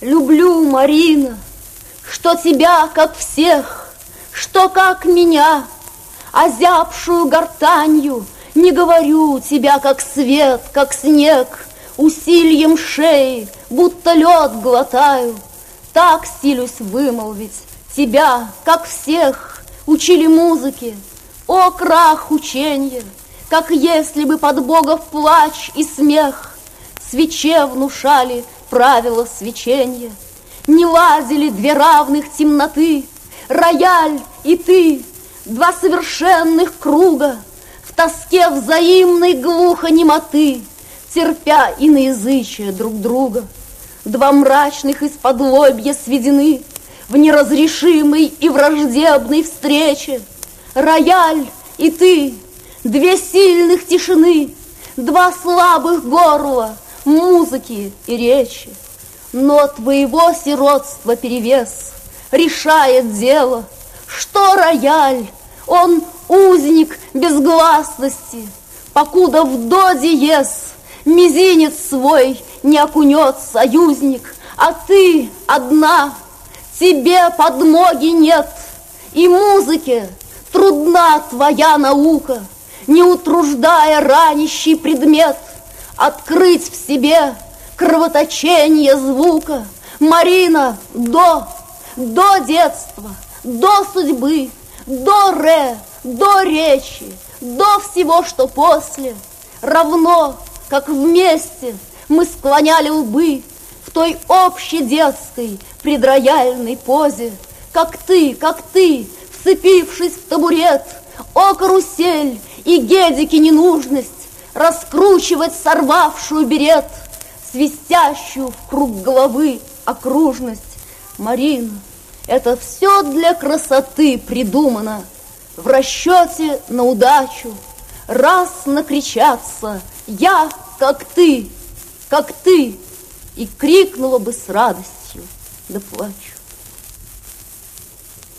Люблю, Марина, что тебя, как всех, что как меня, озябшую гортанью не говорю тебя, как свет, как снег, усильем шеи, будто лед глотаю. Так силюсь вымолвить тебя, как всех, учили музыке. О, крах ученья, как если бы под богов плач и смех свече внушали правила свеченья. Не ладили две равных темноты, рояль и ты, два совершенных круга, в тоске взаимной глухонемоты, терпя иноязычие друг друга. Два мрачных исподлобья сведены в неразрешимой и враждебной встрече. Рояль и ты, две сильных тишины, два слабых горла музыки и речи. Но твоего сиротства перевес решает дело, что рояль, он узник безгласности, покуда в до диез мизинец свой не окунет союзник, а ты одна, тебе подмоги нет, и музыке трудна твоя наука, не утруждая ранящий предмет, открыть в себе кровоточение звука. Марина, до детства, до судьбы, до речи, до всего, что после, равно, как вместе мы склоняли лбы в той общей детской предрояльной позе, как ты, вцепившись в табурет, о, карусель и гедики ненужность, раскручивать сорвавшую берет, свистящую в круг головы окружность. Марина, это все для красоты придумано, в расчете на удачу. Раз накричаться я, как ты, и крикнула бы с радостью, да плачу.